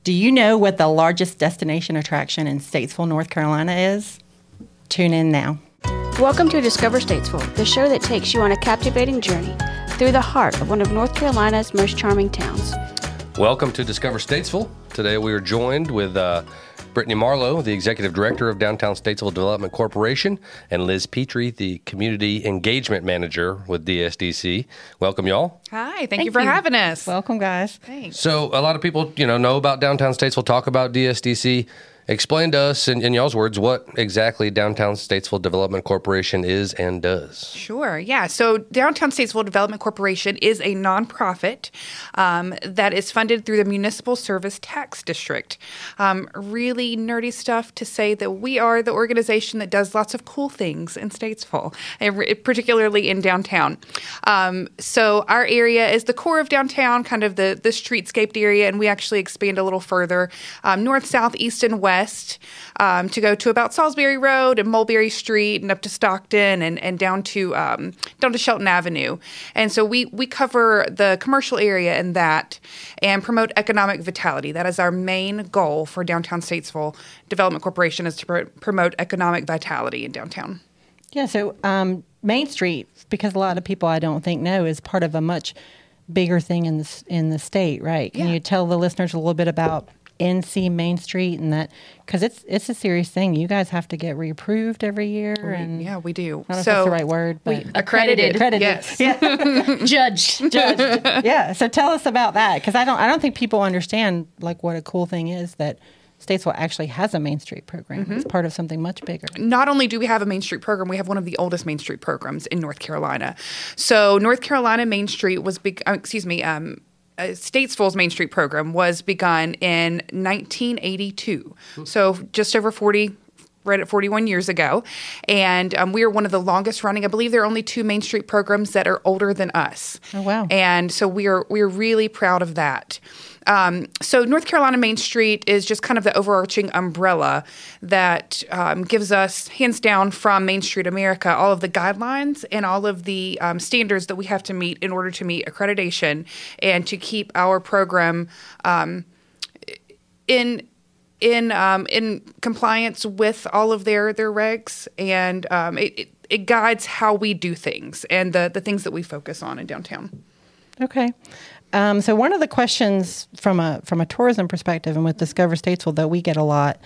Do you know what the largest destination attraction in Statesville, North Carolina is? Tune in now. Welcome to Discover Statesville, the show that takes you on a captivating journey through the heart of one of North Carolina's most charming towns. Welcome to Discover Statesville. Today we are joined with Brittany Marlowe, the Executive Director of Downtown Statesville Development Corporation, and Liz Petrie, the Community Engagement Manager with DSDC. Welcome, y'all. Hi, thank you for having us. Welcome, guys. Thanks. So a lot of people, know about Downtown Statesville, talk about DSDC. Explain to us, in y'all's words, what exactly Downtown Statesville Development Corporation is and does. Sure, yeah. So Downtown Statesville Development Corporation is a nonprofit that is funded through the Municipal Service Tax District. Really nerdy stuff to say that we are the organization that does lots of cool things in Statesville, particularly in downtown. So our area is the core of downtown, kind of the streetscaped area, and we actually expand a little further north, south, east, and west. To go to about Salisbury Road and Mulberry Street and up to Stockton and down to Shelton Avenue. And so we cover the commercial area and that and promote economic vitality. That is our main goal for Downtown Statesville Development Corporation, is to promote economic vitality in downtown. Yeah, so Main Street, because a lot of people I don't think know, is part of a much bigger thing in the state, right? Can you tell the listeners a little bit about NC Main Street and that, because it's a serious thing. You guys have to get reapproved every year. Yeah, we do. I don't know if that's the right word. But accredited. Yes. Yeah. Judged. Yeah. So tell us about that, because I don't think people understand like what a cool thing is that Statesville actually has a Main Street program. Mm-hmm. It's part of something much bigger. Not only do we have a Main Street program, we have one of the oldest Main Street programs in North Carolina. So North Carolina Main Street was Statesville's Main Street program was begun in 1982, so just over 41 years ago, and we are one of the longest running. I believe there are only 2 Main Street programs that are older than us. Oh, wow. And so we're really proud of that. So North Carolina Main Street is just kind of the overarching umbrella that gives us, hands down from Main Street America, all of the guidelines and all of the standards that we have to meet in order to meet accreditation and to keep our program in compliance with all of their regs, and it guides how we do things and the things that we focus on in downtown. Okay. So one of the questions from a tourism perspective and with Discover Statesville that we get a lot,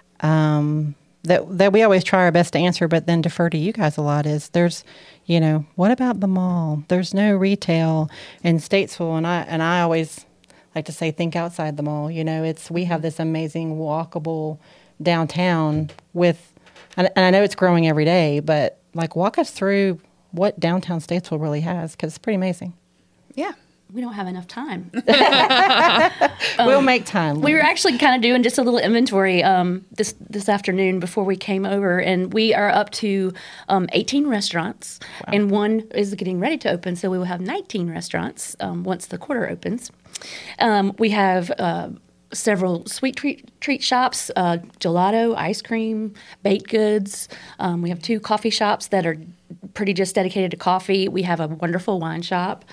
that we always try our best to answer, but then defer to you guys a lot, is there's, what about the mall? There's no retail in Statesville, and I always like to say, think outside the mall. We have this amazing walkable downtown and I know it's growing every day, but like walk us through what downtown Statesville really has, because it's pretty amazing. Yeah. We don't have enough time. We'll make time. We were actually kind of doing just a little inventory this afternoon before we came over, and we are up to 18 restaurants, and one is getting ready to open, so we will have 19 restaurants once the quarter opens. We have several sweet treat shops, gelato, ice cream, baked goods. We have 2 coffee shops that are pretty just dedicated to coffee. We have a wonderful wine shop.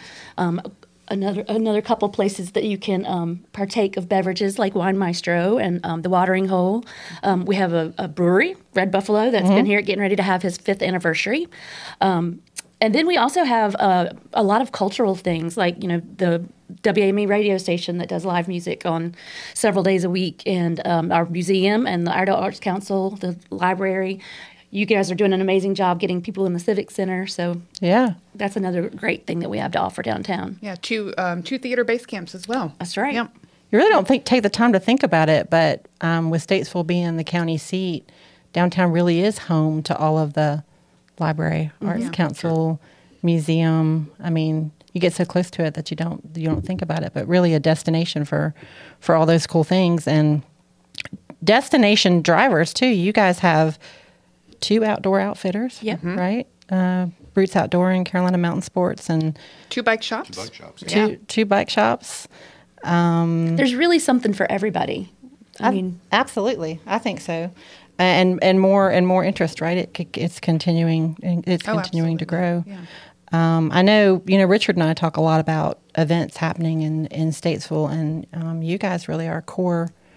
Another couple places that you can partake of beverages like Wine Maestro and the Watering Hole. We have a brewery, Red Buffalo, that's been here getting ready to have his 5th anniversary. And then we also have a lot of cultural things like, the WAME radio station that does live music on several days a week, and our museum and the Iredell Arts Council, the library. You guys are doing an amazing job getting people in the Civic Center, so yeah, that's another great thing that we have to offer downtown. Yeah, 2 theater base camps as well. That's right. Yep. You really don't take the time to think about it, but with Statesville being the county seat, downtown really is home to all of the library, Arts Council, museum. I mean, you get so close to it that you don't think about it, but really a destination for all those cool things, and destination drivers too. You guys have 2 outdoor outfitters, right? Roots Outdoor and Carolina Mountain Sports, and 2 bike shops. 2 bike shops. Yeah. Two bike shops. There's really something for everybody. I mean, absolutely, I think so, and more interest, right? It's continuing. It's continuing to grow. Yeah. I know, Richard and I talk a lot about events happening in Statesville, and you guys really are a core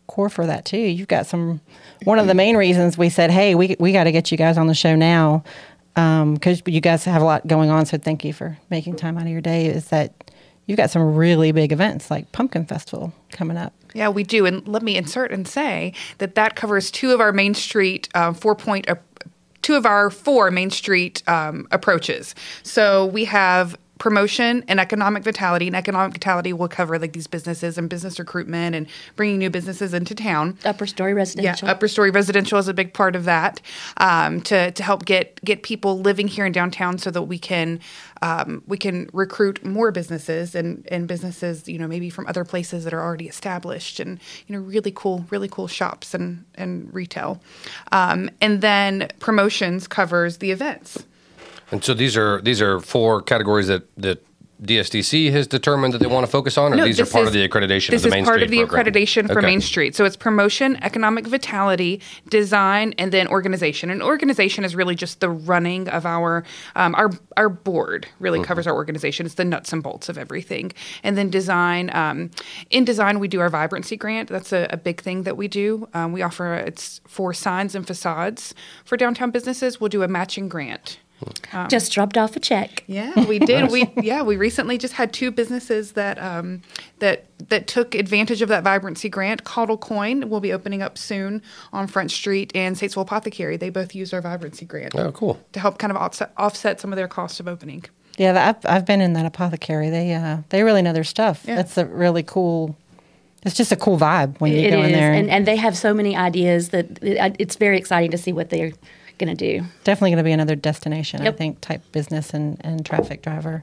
core for that too. You've got one of the main reasons we said, hey, we got to get you guys on the show now, because you guys have a lot going on. So thank you for making time out of your day. Is that you've got some really big events like Pumpkin Festival coming up. Yeah, we do. And let me insert and say that covers two of our Main Street two of our 4 Main Street approaches. So we have promotion and economic vitality. And economic vitality will cover like these businesses and business recruitment and bringing new businesses into town. Upper Story Residential. Yeah, Upper Story Residential is a big part of that, to help get people living here in downtown so that we can recruit more businesses and businesses, maybe from other places that are already established, and really cool shops and retail. And then promotions covers the events. And so these are 4 categories that DSDC has determined that they want to focus on, or these are part of the accreditation of the Main Street program? This is part of the accreditation for Main Street. So it's promotion, economic vitality, design, and then organization. And organization is really just the running of our board really covers our organization. It's the nuts and bolts of everything. And then design. In design, we do our vibrancy grant. That's a big thing that we do. We offer, it's for signs and facades for downtown businesses. We'll do a matching grant. Just dropped off a check. Yeah, we did. We recently just had 2 businesses that took advantage of that vibrancy grant. Caudle Coin will be opening up soon on Front Street, and Statesville Apothecary. They both used our vibrancy grant. Oh, cool. To help kind of offset some of their cost of opening. Yeah, I've been in that apothecary. They really know their stuff. Yeah. That's a really cool. It's just a cool vibe when you go in there. And they have so many ideas that it's very exciting to see what they're going to do. Definitely going to be another destination, Yep. I think, type business and traffic driver.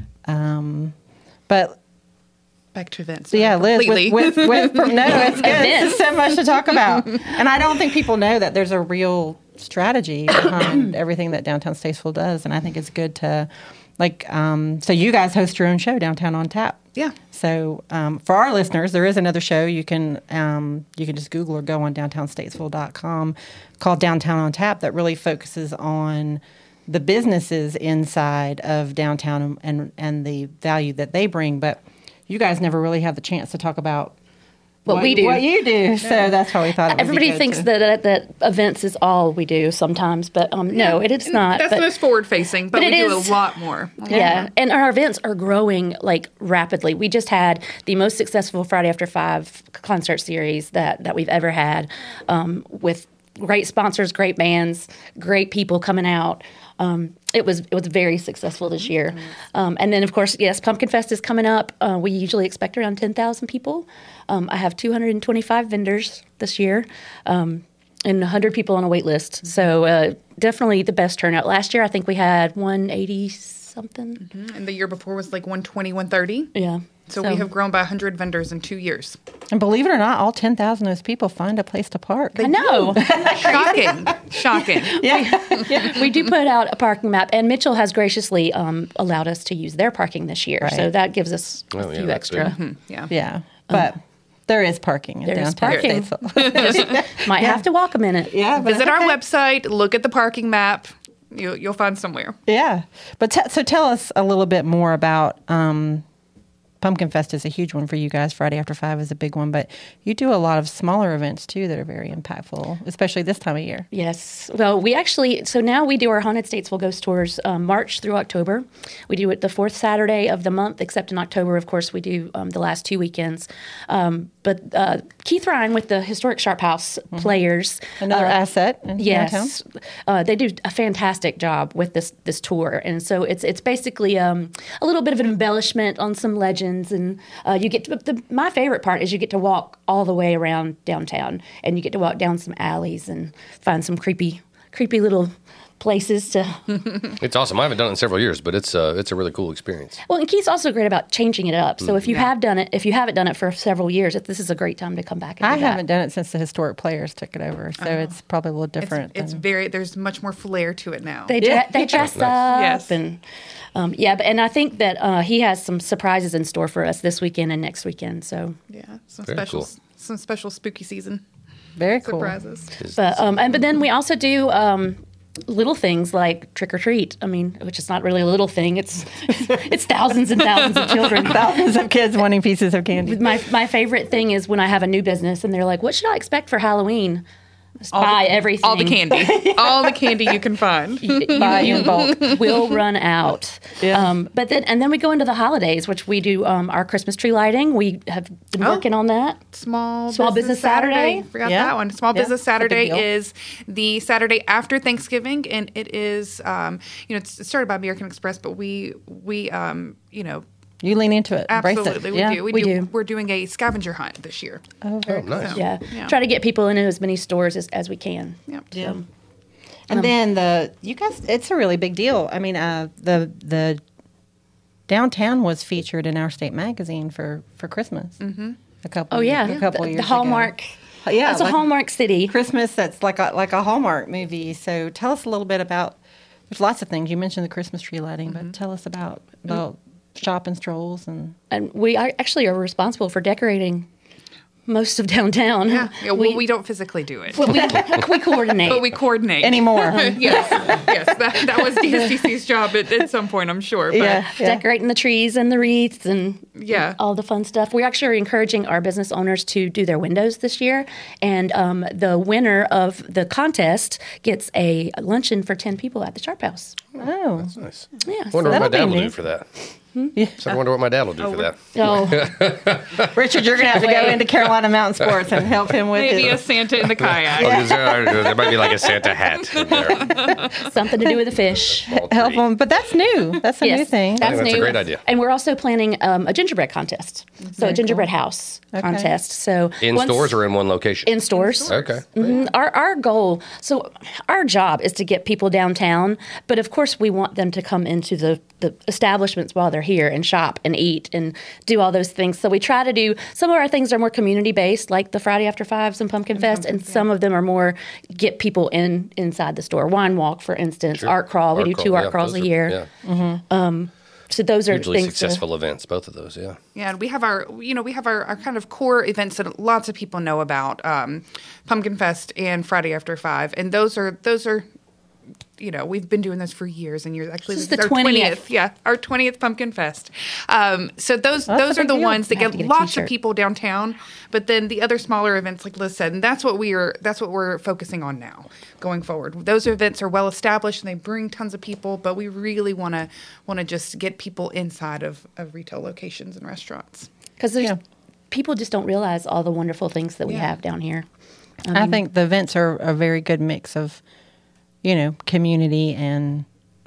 But Back to events. yeah, Liz, completely. no, it's good. There's so much to talk about. And I don't think people know that there's a real strategy behind everything that Downtown Statesville does. And I think it's good to, so you guys host your own show, Downtown on Tap. Yeah. So for our listeners, there is another show. You can just Google or go on downtownstatesville.com called Downtown on Tap that really focuses on the businesses inside of downtown and the value that they bring. But you guys never really have the chance to talk about What we do. What you do. So that's why we thought it would Everybody be good thinks to- that events is all we do sometimes, but no, it's not. That's but, the most forward-facing, but but we it do is. a lot more. Yeah, and our events are growing rapidly. We just had the most successful Friday After 5 concert series that we've ever had, with great sponsors, great bands, great people coming out. It was very successful this year. And then, of course, yes, Pumpkin Fest is coming up. We usually expect around 10,000 people. I have 225 vendors this year. And 100 people on a wait list. So definitely the best turnout. Last year, I think we had 180-something. And the year before was like 120, 130. Yeah. So we have grown by 100 vendors in 2 years. And believe it or not, all 10,000 of those people find a place to park. I know. Shocking. Yeah. We do put out a parking map, and Mitchell has graciously allowed us to use their parking this year. Right. So that gives us a Oh, yeah, few that's extra. good. Yeah. Yeah. But there is parking in There is downtown parking. Statesville. Might have to walk a minute. Yeah. But Visit our website, look at the parking map. You'll find somewhere. Yeah. But so tell us a little bit more about Pumpkin Fest is a huge one for you guys. Friday After 5 is a big one, but you do a lot of smaller events too that are very impactful, especially this time of year. Yes. Well, so now we do our Haunted Statesville Ghost Tours March through October. We do it the 4th Saturday of the month, except in October, of course, we do the last 2 weekends. But Keith Ryan with the Historic Sharp House Players. Another asset in downtown. Yes, they do a fantastic job with this tour, and so it's basically a little bit of an embellishment on some legends, and you get to, my favorite part is you get to walk all the way around downtown, and you get to walk down some alleys and find some creepy little places to. It's awesome. I haven't done it in several years, but it's a really cool experience. Well, and Keith's also great about changing it up. So if you haven't done it for several years, this is a great time to come back. And I do that. haven't done it since the Historic Players took it over, so it's probably a little different. It's than- there's much more flair to it now. They dress up, Yes. and and I think that he has some surprises in store for us this weekend and next weekend. So, Very cool. Some special spooky season very cool. surprises. but then we also do little things like trick or treat. I mean, which is not really a little thing. It's thousands and thousands of children. Thousands of kids wanting pieces of candy. My favorite thing is when I have a new business and they're like, "What should I expect for Halloween?" Just buy everything. All the candy. All the candy you can find. Buy in bulk. Will run out. Yeah. But then we go into the holidays, which we do our Christmas tree lighting. We have been working on that. Small Business Saturday. Forgot Yeah. that one. Small Yeah, Business that's a big Saturday deal. is the Saturday after Thanksgiving, and it is, it's started by American Express, but we You lean into it. Embrace it. absolutely Yeah. we we do. do. We're doing a scavenger hunt this year. Oh, very Oh, nice. cool. Yeah. Yeah. Try to get people into as many stores as we can. Yep. Yeah. And then you guys, it's a really big deal. I mean, the downtown was featured in Our State magazine for Christmas. Mm-hmm. A couple. Oh yeah, a couple the years Hallmark. ago. Yeah, It's a like Hallmark city. Christmas. That's like a Hallmark movie. So tell us a little bit about. There's lots of things you mentioned the Christmas tree lighting, but tell us about shop and strolls and. And we actually are responsible for decorating most of downtown. Yeah. We don't physically do it, Well, we coordinate. but we coordinate. Anymore. Yes. That was DSTC's job at some point, I'm sure. But Yeah. Decorating the trees and the wreaths and Yeah. all the fun stuff. We actually are encouraging our business owners to do their windows this year. And the winner of the contest gets a luncheon for 10 people at the Sharp House. Oh. That's nice. Yeah. I wonder what my that'll be dad will do neat. for that. So I wonder what my dad will do for that. So Richard, you're going to have to go into Carolina Mountain Sports and help him with Maybe a his. Santa in the kayak. There might be like a Santa hat in there. something to do with the fish. All Help three. him. But that's new. That's a new thing. That's that's a new. great idea. And we're also planning a gingerbread contest. So a gingerbread house contest. So In once- stores or in one location? in stores. Okay. Our goal, so our job is to get people downtown, but of course we want them to come into the establishments while they're here and shop and eat and do all those things. So we try to do, some of our things are more community based, like the Friday After Fives and Pumpkin Fest, and some of them are more get people inside the store. Wine Walk, for instance, Art Crawl. We do 2 art crawls a year. Yeah. So those are Hugely things. successful events, both of those, yeah. Yeah, and we have our kind of core events that lots of people know about, Pumpkin Fest and Friday After Five, and those are. We've been doing this for years and years. Actually, This is this the is our 20th. Yeah, our 20th Pumpkin Fest. So those a are big the deal. ones that You have get to get a lots of t-shirt. people downtown. But then the other smaller events, like Liz said, and that's what we're focusing on now, going forward. Those events are well established and they bring tons of people, but we really want to just get people inside of retail locations and restaurants. Because people just don't realize all the wonderful things that we have down here. I think the events are a very good mix of, community and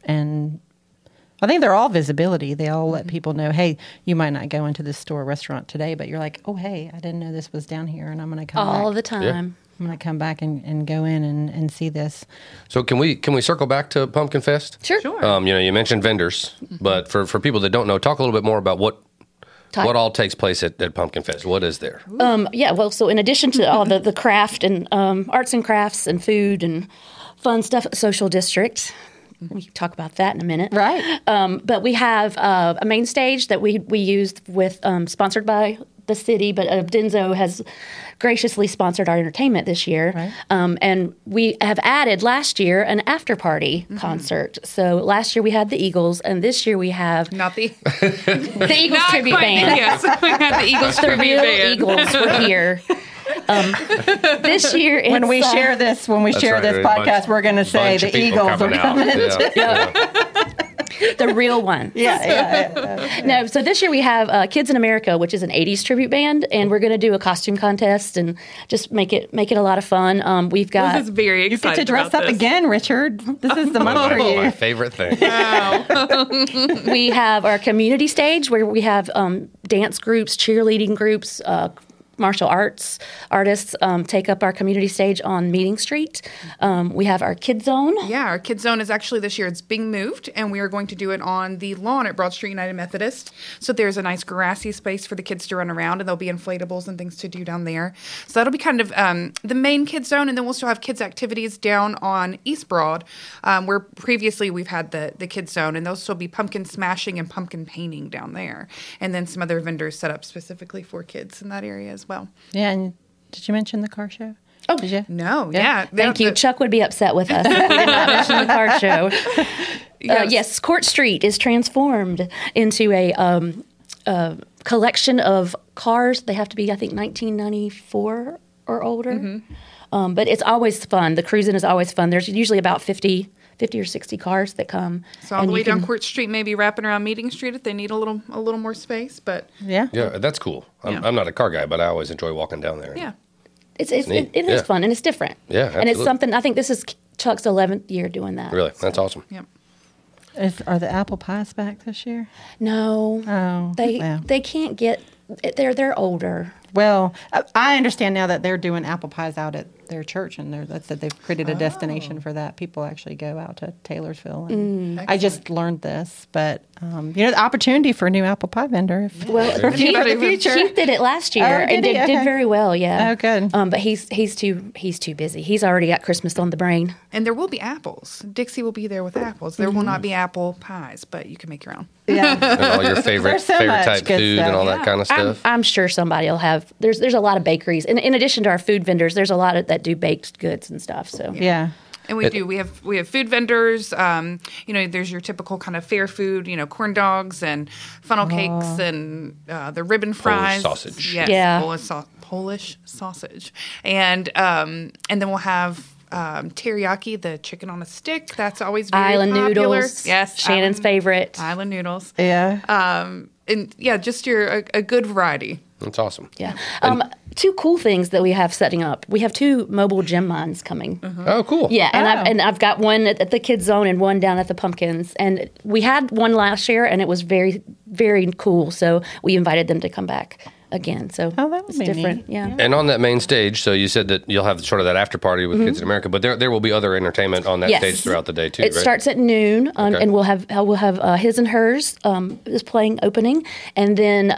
I think they're all visibility. They all let people know, hey, you might not go into this store or restaurant today, but you're like, oh, hey, I didn't know this was down here, and I'm going to come All back. the time. I'm going to come back and go in and see this. So can we circle back to Pumpkin Fest? Sure. You mentioned vendors, but for people that don't know, talk a little bit more about what all takes place at Pumpkin Fest. What is there? So in addition to all the craft and arts and crafts and food and fun stuff, social district. We can talk about that in a minute. Right. But we have a main stage that we used with sponsored by the city, but Denso has graciously sponsored our entertainment this year. Right. And we have added last year an after party concert. So last year we had the Eagles, and this year we have Not the the Eagles not tribute quite, band. Yes, we had the Eagles The tribute real band. Eagles were here. This year, When we it's, share this That's right, this a podcast, bunch- we're going to say bunch of the people Eagles are coming out. coming. Yeah. the real one. Yeah. No, so this year we have Kids in America, which is an '80s tribute band, and we're going to do a costume contest and just make it a lot of fun. We've got This is very You get excited to dress about up this. again, Richard. This is the month for My you. favorite thing. we have our community stage where we have dance groups, cheerleading groups, martial arts artists take up our community stage on Meeting Street. We have our Kid Zone. Yeah, our Kids Zone is actually this year, it's being moved, and we are going to do it on the lawn at Broad Street United Methodist. So there's a nice grassy space for the kids to run around, and there'll be inflatables and things to do down there. So that'll be kind of the main Kids Zone, and then we'll still have kids' activities down on East Broad, where previously we've had the Kids Zone, and there'll still be pumpkin smashing and pumpkin painting down there. And then some other vendors set up specifically for kids in that area as well. Yeah, and did you mention the car show? Oh, did you? No, yeah. Thank you. Chuck would be upset with us if we did not mention the car show. Yes, Court Street is transformed into a collection of cars. They have to be, I think, 1994 or older. But it's always fun. The cruising is always fun. There's usually about 50 or 60 cars that come. So all the way down Court Street, maybe wrapping around Meeting Street if they need a little more space. But Yeah, that's cool. I'm not a car guy, but I always enjoy walking down there. yeah. it is fun and it's different. Yeah, and it's absolutely. something. I think this is Chuck's 11th year doing that. Really, that's awesome. Yep. Are the apple pies back this year? No, Oh, well. they can't get. They're older. Well, I understand now that they're doing apple pies out at their church, and that's that they've created a destination for that. People actually go out to Taylorsville. And I just learned this, but the opportunity for a new apple pie vendor. Well, for the future. Keith did it last year Oh, did and he? did Okay. very well. Yeah. Oh, good. But he's too busy. He's already got Christmas on the brain. And there will be apples. Dixie will be there with apples. There will not be apple pies, but you can make your own. Yeah, And all your favorite There's so much type good food stuff. and all that kind of stuff. I'm sure somebody will have. There's a lot of bakeries, and in addition to our food vendors, there's a lot that do baked goods and stuff. So yeah. And we do. We have food vendors. There's your typical kind of fair food. Corn dogs and funnel cakes and the ribbon fries, sausage. Yes, Yeah. Polish sausage, and then we'll have teriyaki, the chicken on a stick. That's always very Island popular. noodles. Yes, Shannon's favorite. Island noodles. Yeah. And just a good variety. That's awesome. Yeah. Two cool things that we have setting up. We have 2 mobile gem mines coming. Oh, cool. Yeah, and Oh. I've got one at the Kids Zone and one down at the Pumpkins. And we had one last year, and it was very, very cool. So we invited them to come back again. So Oh, that would it's be different. neat. Yeah. And on that main stage, so you said that you'll have sort of that after party with Kids in America, but there will be other entertainment on that Yes. stage throughout the day too, It right? starts at noon, Okay. and we'll have His and Hers is playing opening, and then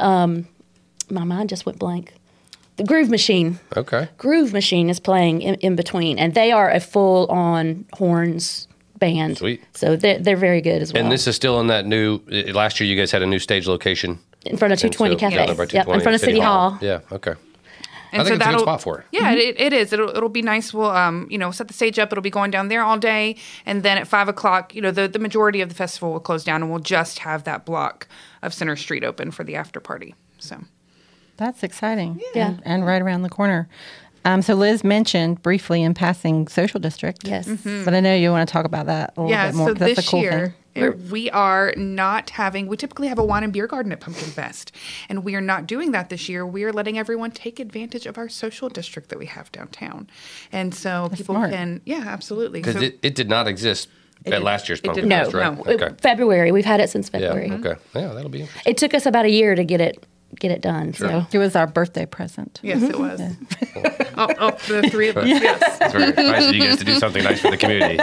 my mind just went blank. The Groove Machine. Okay. Groove Machine is playing in between, and they are a full-on horns band. Sweet. So they're very good as well. And this is still in that new. Last year, you guys had a new stage location in front of 220 And so- Cafe. yeah, over at Yep, in 220 front of City Hall. Yeah. Okay. And I think it's a good that'll- spot for it. Yeah, it is. It'll be nice. We'll set the stage up. It'll be going down there all day, and then at 5:00, the majority of the festival will close down, and we'll just have that block of Center Street open for the after party. So That's exciting. Yeah. And right around the corner. So Liz mentioned briefly in passing social district. Yes. But I know you want to talk about that a little bit more. so 'cause that's this a cool year thing. we are not having. We typically have a wine and beer garden at Pumpkin Fest, and we are not doing that this year. We are letting everyone take advantage of our social district that we have downtown, and so people smart. can. Yeah, absolutely. Because So- it did not exist at last year's it Pumpkin did Fest, not. right? No. Okay. February. We've had it since Yeah. February. Okay. Yeah, that'll be interesting. It took us about a year to get it done. So It was our birthday present. Yes, it was. Oh, the 3 of us. Yes. It's very nice of you guys to do something nice for the community.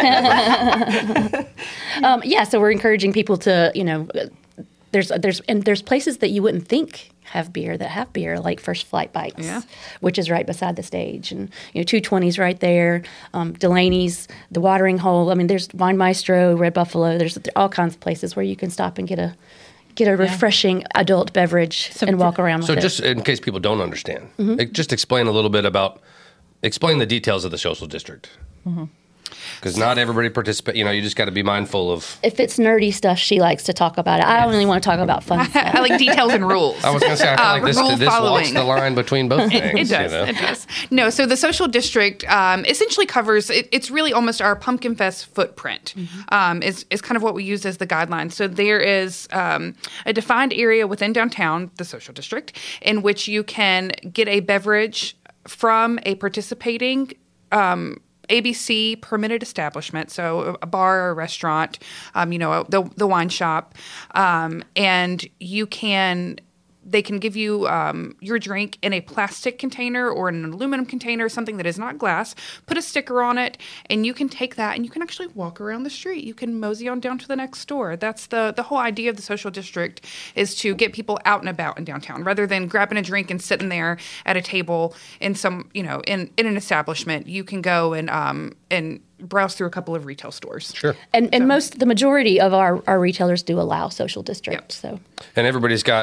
so we're encouraging people to there's places that you wouldn't think have beer, like First Flight Bites, Yeah. which is right beside the stage, and 220's right there, Delaney's, the Watering Hole. I mean, there's Wine Maestro, Red Buffalo. There's all kinds of places where you can stop and get a refreshing adult beverage and walk around with So it. just in case people don't understand, just explain a little bit explain the details of the social district. Because not everybody participates. You just got to be mindful of. If it's nerdy stuff, she likes to talk about it. I only want to talk about fun stuff. I like details and rules. I was going to say, I feel like this rule walks following. the line between both things. It does. It does. No, so the social district essentially covers. It's really almost our Pumpkin Fest footprint. Is kind of what we use as the guideline. So there is a defined area within downtown, the social district, in which you can get a beverage from a participating. ABC permitted establishment, so a bar or a restaurant, the wine shop, and they can give you your drink in a plastic container or in an aluminum container, something that is not glass, put a sticker on it, and you can take that and you can actually walk around the street. You can mosey on down to the next store. That's the whole idea of the social district, is to get people out and about in downtown rather than grabbing a drink and sitting there at a table in some, in an establishment. You can go and browse through a couple of retail stores. Sure. And the majority of our retailers do allow social district. Yep. So And everybody's got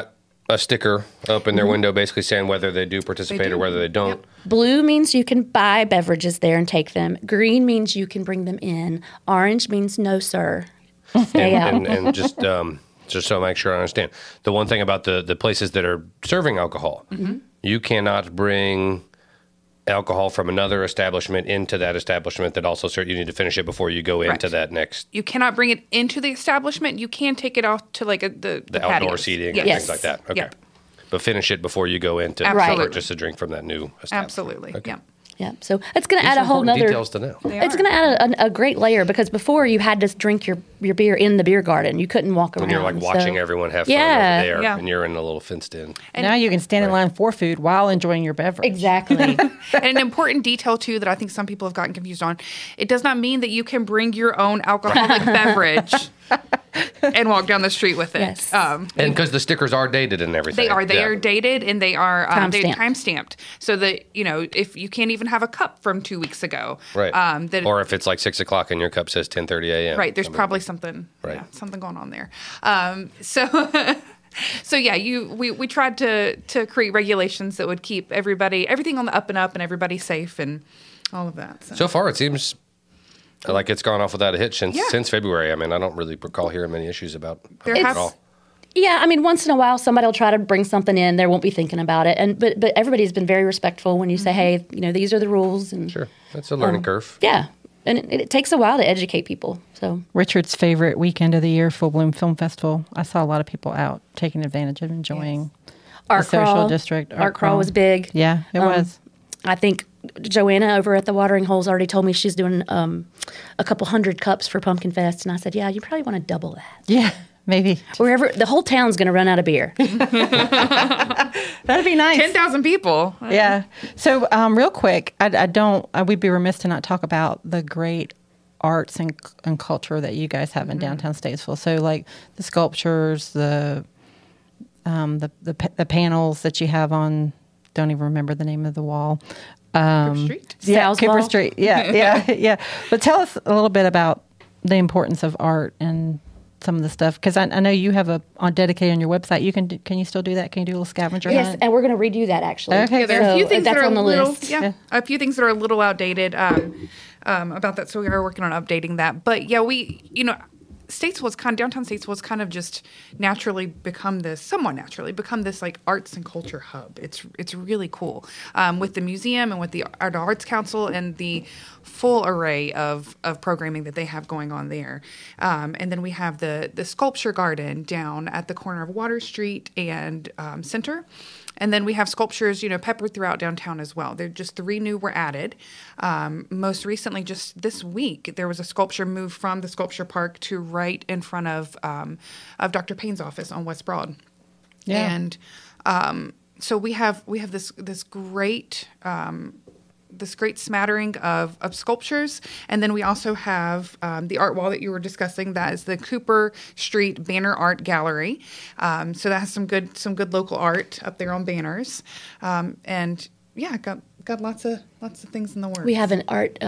a sticker up in their window basically saying whether they do participate or whether they don't. Yep. Blue means you can buy beverages there and take them. Green means you can bring them in. Orange means no, sir. Stay out. And just so I make sure I understand. The one thing about the places that are serving alcohol, you cannot bring alcohol from another establishment into that establishment that also serves. You need to finish it before you go into that next. You cannot bring it into the establishment. You can take it off to like the outdoor patios. seating Yes. and things like that. Okay. Yep. But finish it before you go in to Absolutely. purchase a drink from that new establishment. Absolutely. Okay. Yeah. Yeah, so it's going to These add are a whole important nother. details to know. It's going to add a great layer because before you had to drink your beer in the beer garden. You couldn't walk around. And you're like watching so- everyone have fun Yeah. over there, Yeah. and you're in a little fenced in. now you can stand in line for food while enjoying your beverage. Exactly. And an important detail too that I think some people have gotten confused on: it does not mean that you can bring your own alcoholic beverage and walk down the street with it. Yes. And because the stickers are dated and everything. They are. They Yeah. are dated and they are Time-stamped. time stamped. So that if you can't even have a cup from 2 weeks ago, Right. That Or if it's like 6 o'clock and your cup says 10:30 a.m. right, there's Something. probably something, Right. something going on there. So yeah, we tried to create regulations that would keep everything on the up and up and everybody safe and all of that. So far, it seems like it's gone off without a hitch Yeah. since February. I mean, I don't really recall hearing many issues about There it has- at all. Yeah, I mean, once in a while, somebody will try to bring something in. They won't be thinking about it, but everybody's been very respectful when you say, "Hey, these are the rules." And Sure, that's a learning curve. yeah, and it takes a while to educate people. So Richard's favorite weekend of the year, Full Bloom Film Festival. I saw a lot of people out taking advantage of enjoying the Art social Crawl, district. Art Crawl was big. Yeah, it was. I think Joanna over at the Watering Holes already told me she's doing a couple hundred cups for Pumpkin Fest, and I said, "Yeah, you probably want to double that." Yeah, maybe. Wherever the whole town's going to run out of beer. That'd be nice. 10,000 people. Yeah. So, real quick, we'd be remiss to not talk about the great arts and culture that you guys have in downtown Statesville. So, like the sculptures, the panels that you have on. Don't even remember the name of the wall. Street. Yeah, Sal's Cooper Wall? Street. Yeah, yeah. But tell us a little bit about the importance of art and some of the stuff, because I know you have dedicated on your website. Can you still do that? Can you do a little scavenger Yes, hunt? and we're going to redo that actually. Okay, Yeah, there are a few So things that that's are on the a little, list. yeah, a few things that are a little outdated about that. So we are working on updating that. But yeah, downtown Statesville was kind of just somewhat naturally become this like arts and culture hub. It's really cool with the museum and with the Arts Council and the full array of programming that they have going on there. And then we have the sculpture garden down at the corner of Water Street and Center. And then we have sculptures, peppered throughout downtown as well. There just 3 new were added. Most recently, just this week, there was a sculpture moved from the sculpture park to right in front of Dr. Payne's office on West Broad. Yeah. And so we have this great smattering of sculptures, and then we also have the art wall that you were discussing. That is the Cooper Street Banner Art Gallery. So that has some good local art up there on banners, and yeah, got lots of things in the works. We have an art.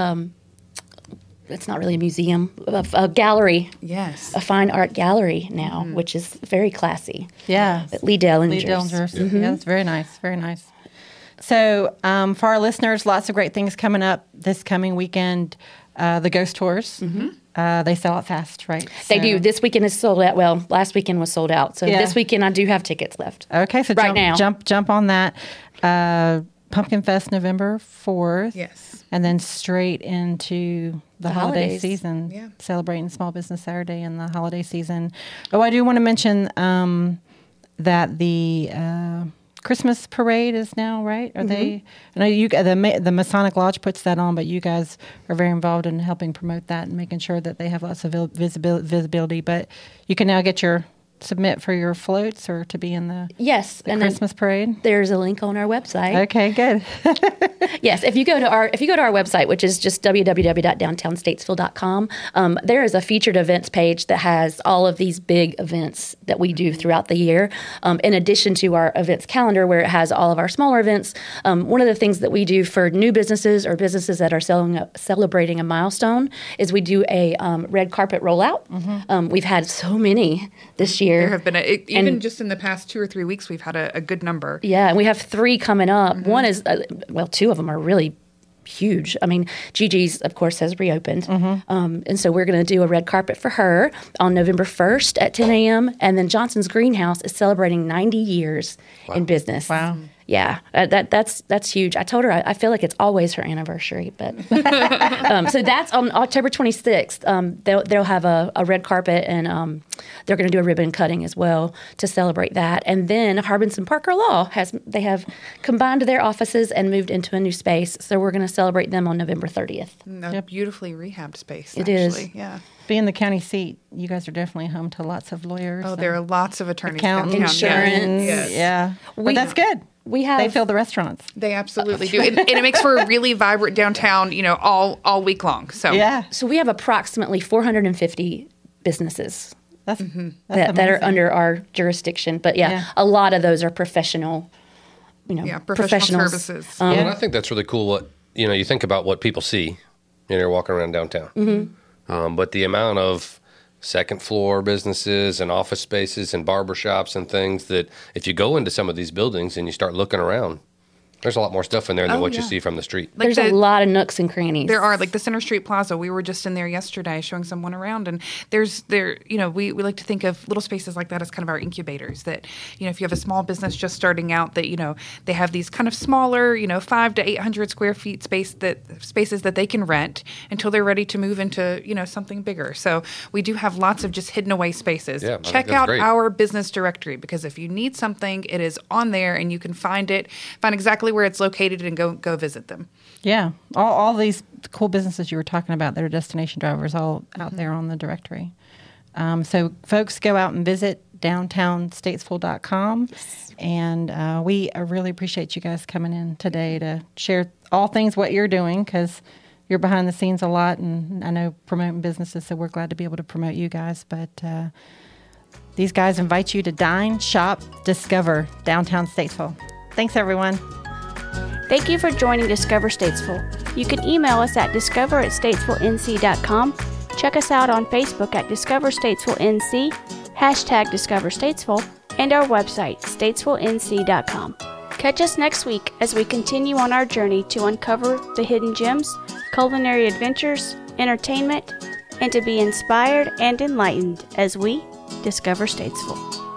It's not really a museum, a gallery. Yes. A fine art gallery now, which is very classy. Yeah. At Lee Dellingers. Lee Dellingers. Yeah, that's very nice. Very nice. So, for our listeners, lots of great things coming up this coming weekend. The ghost tours. They sell out fast, right? They So- do. This weekend is sold out. Well, last weekend was sold out. So Yeah. this weekend I do have tickets left. Okay, so Right now. jump on that. Pumpkin Fest November 4th. Yes. And then straight into the holiday holidays. season. Yeah. Celebrating Small Business Saturday and the holiday season. Oh, I do want to mention that the Christmas parade is now, right? Are they? I know the Masonic Lodge puts that on, but you guys are very involved in helping promote that and making sure that they have lots of visibility. But you can now submit for your floats or to be in the Yes. And then Christmas parade. there's a link on our website. Okay, good. Yes, if you go to our website, which is just www.downtownstatesville.com, there is a featured events page that has all of these big events that we do throughout the year. In addition to our events calendar, where it has all of our smaller events, one of the things that we do for new businesses or businesses that are celebrating a milestone is we do a red carpet rollout. We've had so many this year. year. There have been, even just in the past 2 or 3 weeks, we've had a good number. Yeah, and we have 3 coming up. One is, 2 of them are really huge. I mean, Gigi's, of course, has reopened. And so we're going to do a red carpet for her on November 1st at 10 a.m. And then Johnson's Greenhouse is celebrating 90 years in business. Wow. Yeah, that's huge. I told her I feel like it's always her anniversary, but so that's on October 26th. They'll have a red carpet, and they're going to do a ribbon cutting as well to celebrate that. And then Harbinson Parker Law have combined their offices and moved into a new space, so we're going to celebrate them on November 30th. A beautifully rehabbed space. It actually. is. Yeah. Being the county seat, you guys are definitely home to lots of lawyers. Oh, there are lots of attorneys accountants, downtown. insurance. Yes. Yeah, but that's good. They fill the restaurants. They absolutely do, and it makes for a really vibrant downtown. All week long. So Yeah, So we have approximately 450 businesses that's that are under our jurisdiction. But Yeah. a lot of those are professional. professional professionals. services. And I think that's really cool. What you think about what people see, you're walking around downtown. But the amount of second floor businesses and office spaces and barbershops and things that if you go into some of these buildings and you start looking around, there's a lot more stuff in there than what you see from the street. Like There's a lot of nooks and crannies. There are, like the Center Street Plaza. We were just in there yesterday showing someone around, and we like to think of little spaces like that as kind of our incubators. That, if you have a small business just starting out, that, they have these kind of smaller, 500 to 800 square feet spaces that they can rent until they're ready to move into, something bigger. So we do have lots of just hidden away spaces. Yeah, I think Check that's out great. our business directory, because if you need something, it is on there and you can find exactly where it's located and go visit them. Yeah, all these cool businesses you were talking about that are destination drivers all out there on the directory. So folks, go out and visit downtownstatesville.com. And we really appreciate you guys coming in today to share all things what you're doing, because you're behind the scenes a lot, and I know promoting businesses, so we're glad to be able to promote you guys. But these guys invite you to dine, shop, discover downtown Statesville. Thanks, everyone. Thank you for joining Discover Statesville. You can email us at discover@statesvillenc.com. Check us out on Facebook at Discover Statesville NC, #Discover Statesville, and our website, statesvillenc.com. Catch us next week as we continue on our journey to uncover the hidden gems, culinary adventures, entertainment, and to be inspired and enlightened as we discover Statesville.